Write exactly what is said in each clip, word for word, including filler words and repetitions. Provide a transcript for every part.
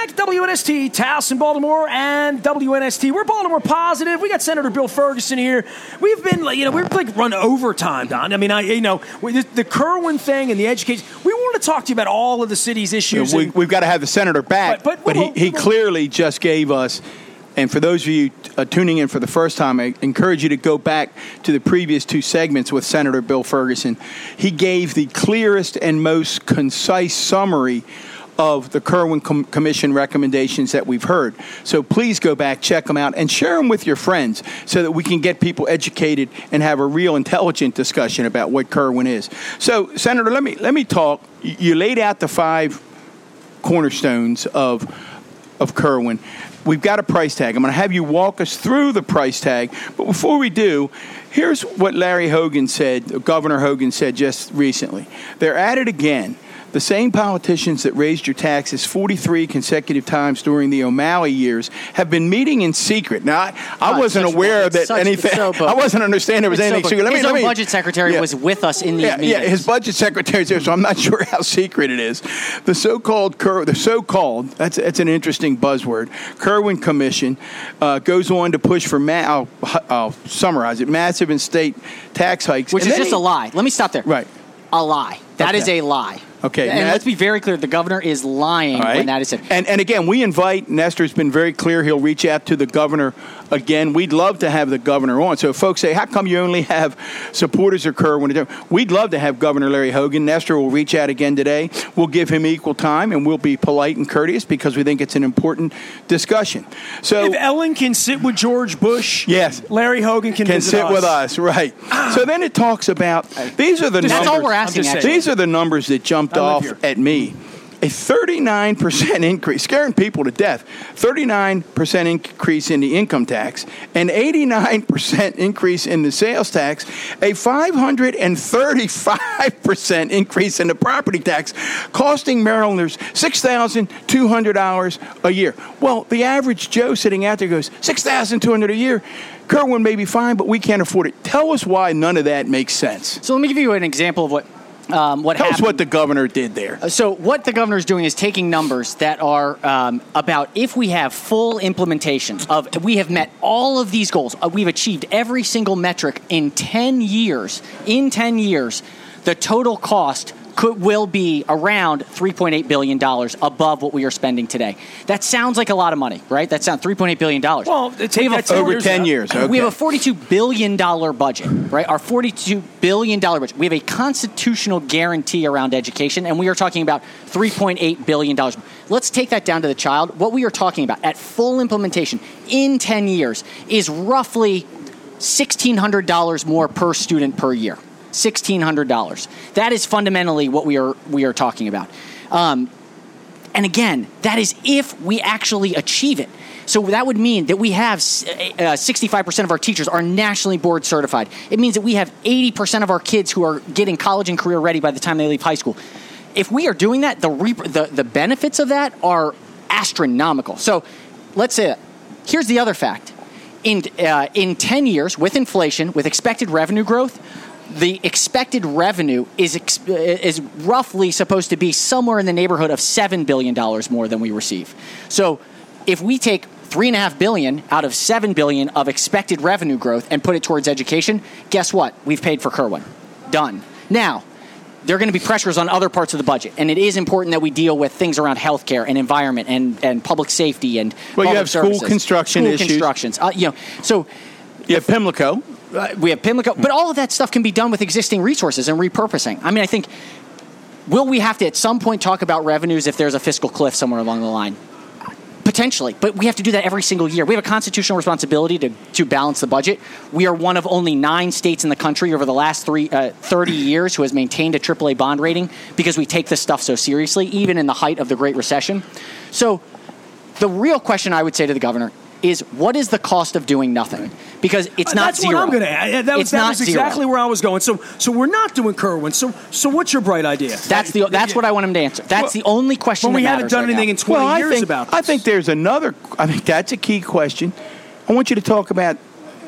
back. W N S T, Towson, Baltimore, and W N S T. We're Baltimore positive. We got Senator Bill Ferguson here. We've been, you know, we're like run overtime, Don. I mean, I, you know, the, the Kerwin thing and the education. We want to talk to you about all of the city's issues. We, and, we've got to have the senator back, but, but, but well, he, he well, clearly just gave us. And for those of you uh, tuning in for the first time, I encourage you to go back to the previous two segments with Senator Bill Ferguson. He gave the clearest and most concise summary of the Kerwin Com- Commission recommendations that we've heard. So please go back, check them out, and share them with your friends so that we can get people educated and have a real intelligent discussion about what Kerwin is. So, Senator, let me let me talk. You laid out the five cornerstones of of Kerwin. We've got a price tag. I'm going to have you walk us through the price tag. But before we do, here's what Larry Hogan said, Governor Hogan said just recently. They're at it again. The same politicians that raised your taxes forty-three consecutive times during the O'Malley years have been meeting in secret. Now, I, I God, wasn't aware of that such, anything. So I wasn't understanding there was it's anything so secret. Let his me, own let me, budget secretary yeah. was with us in these yeah, meetings. Yeah, his budget secretary's there, so I'm not sure how secret it is. The so-called, Ker- the so-called, that's, that's an interesting buzzword, Kerwin Commission uh, goes on to push for, ma- I'll, I'll summarize it, massive and state tax hikes. Which and is just he, a lie. Let me stop there. Right. A lie. That okay. is a lie. Okay. And Now, let's be very clear. The governor is lying right. when that is said. And, and again, we invite, Nestor's been very clear, he'll reach out to the governor again. We'd love to have the governor on. So if folks say, how come you only have supporters of Kerwin? We'd love to have Governor Larry Hogan. Nestor will reach out again today. We'll give him equal time, and we'll be polite and courteous because we think it's an important discussion. So if Ellen can sit with George Bush, yes, Larry Hogan can, can visit sit us. with us, right. So then it talks about, these are the That's numbers. all we're asking, actually. These are the numbers that jumped off here. at me. A thirty-nine percent increase, scaring people to death, thirty-nine percent increase in the income tax, an eighty-nine percent increase in the sales tax, a five hundred thirty-five percent increase in the property tax, costing Marylanders six thousand two hundred dollars a year. Well, the average Joe sitting out there goes, six thousand two hundred dollars a year? Kerwin may be fine, but we can't afford it. Tell us why none of that makes sense. So let me give you an example of what Um, what Tell happened. us what the governor did there. So what the governor is doing is taking numbers that are um, about if we have full implementation of, we have met all of these goals, uh, we've achieved every single metric in ten years, in ten years, the total cost could will be around three point eight billion dollars above what we are spending today. That sounds like a lot of money, right? That sounds three point eight billion dollars. Well, take that over years ten up. years. Okay. We have a forty-two billion dollars budget, right? Our forty-two billion dollars budget. We have a constitutional guarantee around education, and we are talking about three point eight billion dollars. Let's take that down to the child. What we are talking about at full implementation in ten years is roughly sixteen hundred dollars more per student per year. sixteen hundred dollars. That is fundamentally what we are we are talking about. Um, and again, that is if we actually achieve it. So that would mean that we have uh, sixty-five percent of our teachers are nationally board certified. It means that we have eighty percent of our kids who are getting college and career ready by the time they leave high school. If we are doing that, the re- the, the benefits of that are astronomical. So let's say that. Here's the other fact. In, uh, in ten years, with inflation, with expected revenue growth, the expected revenue is ex- is roughly supposed to be somewhere in the neighborhood of seven billion dollars more than we receive. So if we take three point five billion dollars out of seven billion dollars of expected revenue growth and put it towards education, guess what? We've paid for Kerwin. Done. Now, there are going to be pressures on other parts of the budget, and it is important that we deal with things around healthcare and environment and, and public safety and well, public you have services. school construction school issues. constructions. Uh, you know, so you have Pimlico. Uh, we have Pimlico, but all of that stuff can be done with existing resources and repurposing. I mean, I think, will we have to at some point talk about revenues if there's a fiscal cliff somewhere along the line? Potentially, but we have to do that every single year. We have a constitutional responsibility to, to balance the budget. We are one of only nine states in the country over the last three, uh, thirty years who has maintained a triple A bond rating because we take this stuff so seriously, even in the height of the Great Recession. So the real question I would say to the governor is, what is the cost of doing nothing? Because it's not That's zero. what I'm going to add. That was, it's that not was exactly zero. where I was going. So, so we're not doing Kerwin. So, so what's your bright idea? That's the that's what I want him to answer. That's well, the only question. When we that haven't done right anything now. in twenty well, years I think, about this. I think there's another. I think that's a key question. I want you to talk about.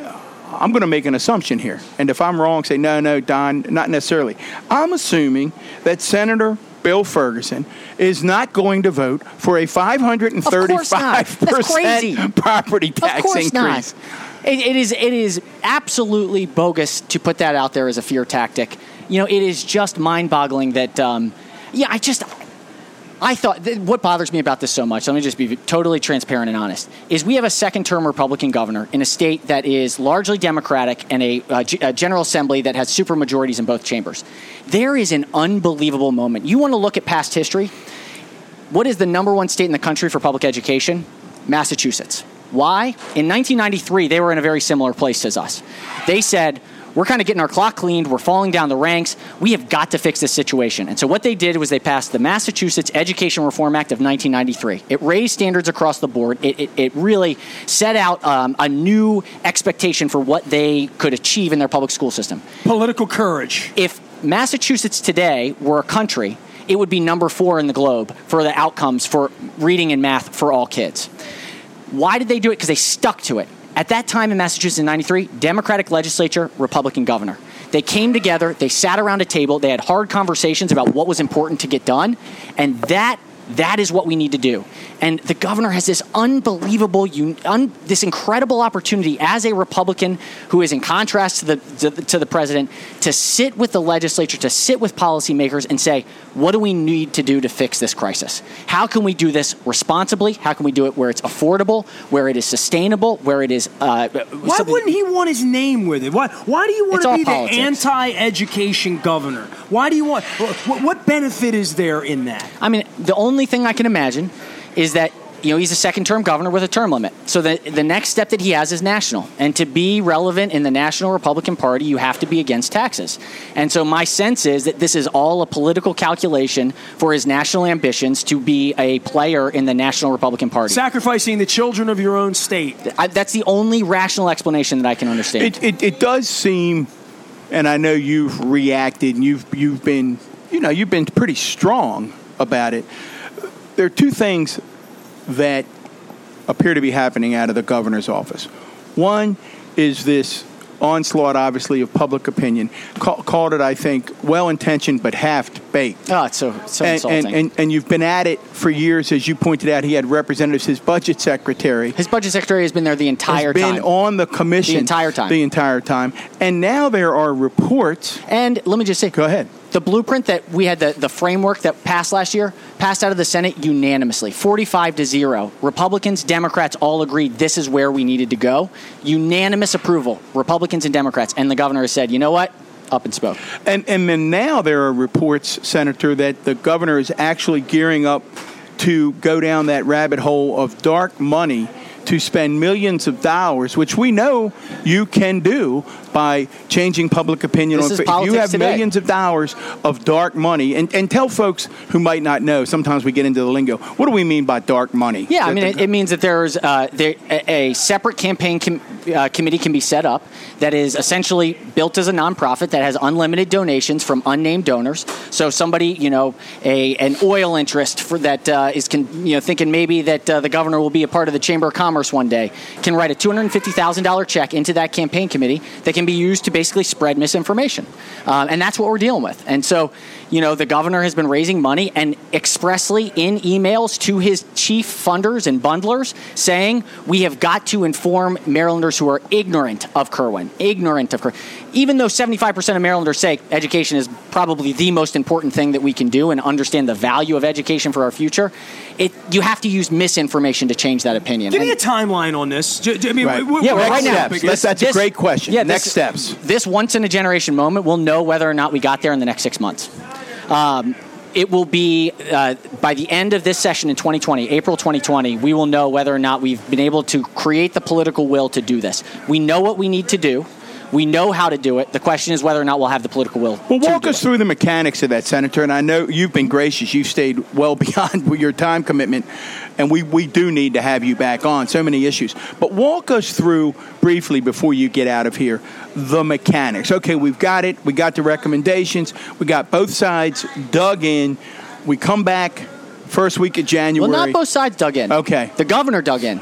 I'm going to make an assumption here, and if I'm wrong, say no, no, Don, not necessarily. I'm assuming that Senator Bill Ferguson, is not going to vote for a five hundred thirty-five percent property tax of course increase. Not. It, it is it is absolutely bogus to put that out there as a fear tactic. You know, it is just mind-boggling that, um, yeah, I just, I thought, th- what bothers me about this so much, let me just be totally transparent and honest, is we have a second-term Republican governor in a state that is largely Democratic and a, uh, G- a General Assembly that has supermajorities in both chambers. There is an unbelievable moment. You want to look at past history? What is the number one state in the country for public education? Massachusetts. Why? In nineteen ninety-three, they were in a very similar place as us. They said, we're kind of getting our clock cleaned. We're falling down the ranks. We have got to fix this situation. And so what they did was they passed the Massachusetts Education Reform Act of nineteen ninety-three. It raised standards across the board. It, it, it really set out um, a new expectation for what they could achieve in their public school system. Political courage. If Massachusetts today were a country, it would be number four in the globe for the outcomes for reading and math for all kids. Why did they do it? Because they stuck to it. At that time in Massachusetts in ninety-three, Democratic legislature, Republican governor. They came together, they sat around a table, they had hard conversations about what was important to get done, and that that is what we need to do. And the governor has this unbelievable, un, this incredible opportunity as a Republican who is in contrast to the, to the to the president to sit with the legislature, to sit with policymakers and say, what do we need to do to fix this crisis? How can we do this responsibly? How can we do it where it's affordable, where it is sustainable, where it is... Uh, why wouldn't he want his name with it? Why, why do you want to be politics. the anti-education governor? Why do you want... What, what benefit is there in that? I mean, the only thing I can imagine is that, you know, he's a second-term governor with a term limit. So the the next step that he has is national. And to be relevant in the National Republican Party, you have to be against taxes. And so my sense is that this is all a political calculation for his national ambitions to be a player in the National Republican Party. Sacrificing the children of your own state. I, that's the only rational explanation that I can understand. It, it, it does seem, and I know you've reacted, and you've you've been, you know, you've been pretty strong about it. There are two things that appear to be happening out of the governor's office. One is this onslaught, obviously, of public opinion. Call, called it, I think, well-intentioned but half-baked. Oh, it's so, so and, insulting. And, and, and you've been at it for years. As you pointed out, he had representatives. His budget secretary. His budget secretary has been there the entire has been time. been on the commission. The entire time. The entire time. And now there are reports. And let me just say. Go ahead. The blueprint that we had, the, the framework that passed last year, passed out of the Senate unanimously, forty-five to zero. Republicans, Democrats all agreed this is where we needed to go. Unanimous approval, Republicans and Democrats. And the governor has said, you know what? Up and spoke. And, and then now there are reports, Senator, that the governor is actually gearing up to go down that rabbit hole of dark money to spend millions of dollars, which we know you can do by changing public opinion. This on is if politics you have today. millions of dollars of dark money, and, and tell folks who might not know, sometimes we get into the lingo, what do we mean by dark money? Yeah, I mean, it, it means that there's uh, there, a, a separate campaign com- uh, committee can be set up that is essentially built as a nonprofit that has unlimited donations from unnamed donors. So somebody, you know, a an oil interest for that uh, is con- you know thinking maybe that uh, the governor will be a part of the Chamber of Commerce one day can write a two hundred fifty thousand dollars check into that campaign committee that can be used to basically spread misinformation. Um, and that's what we're dealing with. And so, you know, the governor has been raising money and expressly in emails to his chief funders and bundlers saying we have got to inform Marylanders who are ignorant of Kirwan, ignorant of Kirwan. Even though seventy-five percent of Marylanders say education is probably the most important thing that we can do and understand the value of education for our future, it you have to use misinformation to change that opinion. Give me a timeline on this. I mean, right. w- yeah, w- right now. Steps. That's, that's this, a great question. Yeah, next this, steps. This once-in-a-generation moment, we'll know whether or not we got there in the next six months. Um, it will be, uh, by the end of this session in twenty twenty, April twenty twenty, we will know whether or not we've been able to create the political will to do this. We know what we need to do. We know how to do it. The question is whether or not we'll have the political will. Well, to walk do us it. through the mechanics of that, Senator. And I know you've been gracious. You've stayed well beyond your time commitment. And we, we do need to have you back on. So many issues. But walk us through briefly before you get out of here the mechanics. Okay, we've got it. We got the recommendations. We got both sides dug in. We come back first week of January. Well, not both sides dug in. Okay. The governor dug in.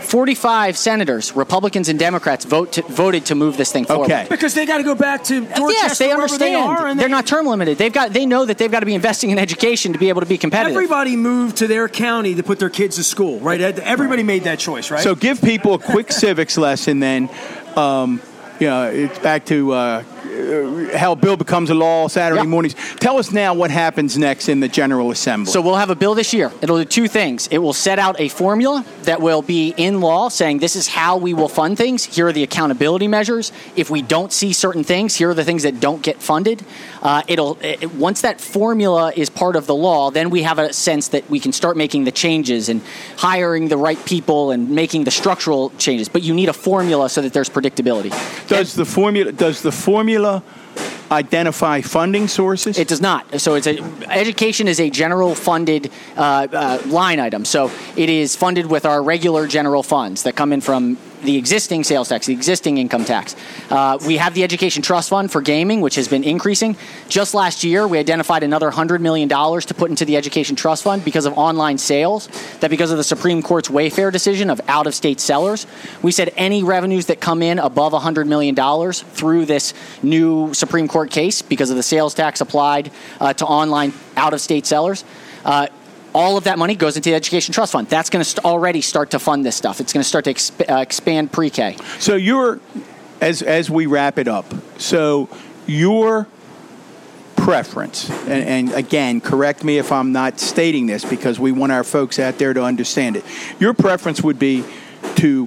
forty-five senators, Republicans and Democrats, vote to, voted to move this thing forward. Okay. Because they got to go back to Dorchester, yes, they understand. They are, and They're they, not term limited. They've got. They know that they've got to be investing in education to be able to be competitive. Everybody moved to their county to put their kids to school, right? Everybody made that choice, right? So give people a quick civics lesson then. Um, you know, it's back to uh, how a bill becomes a law Saturday yep. mornings. Tell us now what happens next in the General Assembly. So we'll have a bill this year. It'll do two things. It will set out a formula that will be in law saying this is how we will fund things. Here are the accountability measures. If we don't see certain things, here are the things that don't get funded. Uh, it'll it, once that formula is part of the law, then we have a sense that we can start making the changes and hiring the right people and making the structural changes. But you need a formula so that there's predictability. Does the formula does the formula identify funding sources? It does not. So it's a, education is a general funded uh, uh, line item. So it is funded with our regular general funds that come in from the existing sales tax, the existing income tax. Uh, we have the Education Trust Fund for gaming, which has been increasing. Just last year, we identified another one hundred million dollars to put into the Education Trust Fund because of online sales, that because of the Supreme Court's Wayfair decision of out-of-state sellers. We said any revenues that come in above one hundred million dollars through this new Supreme Court case because of the sales tax applied uh, to online out-of-state sellers, uh, all of that money goes into the Education Trust Fund. That's going to st- already start to fund this stuff. It's going to start to exp- uh, expand pre-K. So you're, as as we wrap it up, so your preference, and, and again, correct me if I'm not stating this because we want our folks out there to understand it. Your preference would be to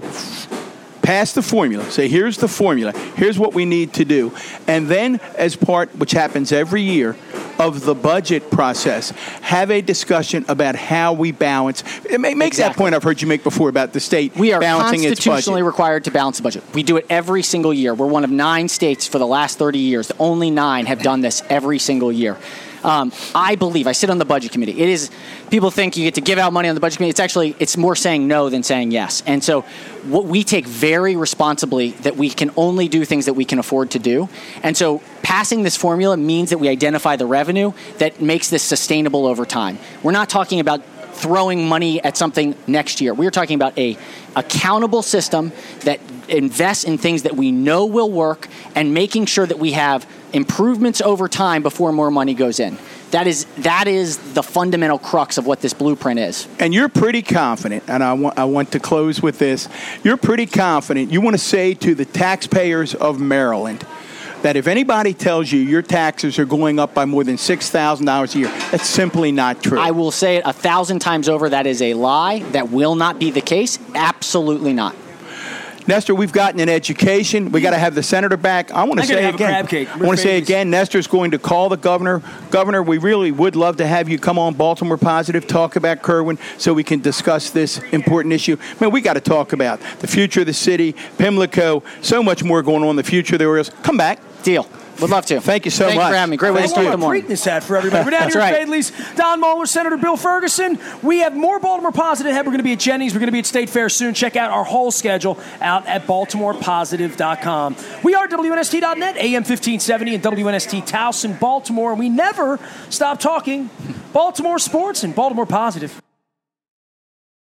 pass the formula, say here's the formula, here's what we need to do, and then as part, which happens every year, of the budget process, have a discussion about how we balance. It may make exactly. that point I've heard you make before about the state we are balancing its budget. Constitutionally required to balance the budget. We do it every single year. We're one of nine states for the last thirty years. The only nine have done this every single year. Um, I believe, I sit on the budget committee. It is, people think you get to give out money on the budget committee. It's actually, it's more saying no than saying yes. And so what we take very responsibly that we can only do things that we can afford to do. And so passing this formula means that we identify the revenue that makes this sustainable over time. We're not talking about throwing money at something next year. We're talking about a accountable system that invests in things that we know will work and making sure that we have improvements over time before more money goes in. That is that is the fundamental crux of what this blueprint is. And you're pretty confident, and I want I want to close with this. You're pretty confident. You want to say to the taxpayers of Maryland that if anybody tells you your taxes are going up by more than six thousand dollars a year, that's simply not true. I will say it a thousand times over. That is a lie. That will not be the case. Absolutely not. Nestor, we've gotten an education. We got to have the senator back. I want to say again. Crab cake. I want to say again. Nestor's going to call the governor. Governor, we really would love to have you come on Baltimore Positive, talk about Kerwin, so we can discuss this important issue. Man, we got to talk about the future of the city, Pimlico, so much more going on in the future of the Orioles. Come back. Deal. Would love to. Thank you so Thank much. You for having me. Great way to start the morning. Preakness hat for everybody. We're down here at right. Fadley's. Don Mueller, Senator Bill Ferguson. We have more Baltimore Positive ahead. We're going to be at Jennings. We're going to be at State Fair soon. Check out our whole schedule out at baltimore positive dot com. We are W N S T dot net, A M fifteen seventy, and W N S T Towson, Baltimore. We never stop talking Baltimore sports and Baltimore Positive.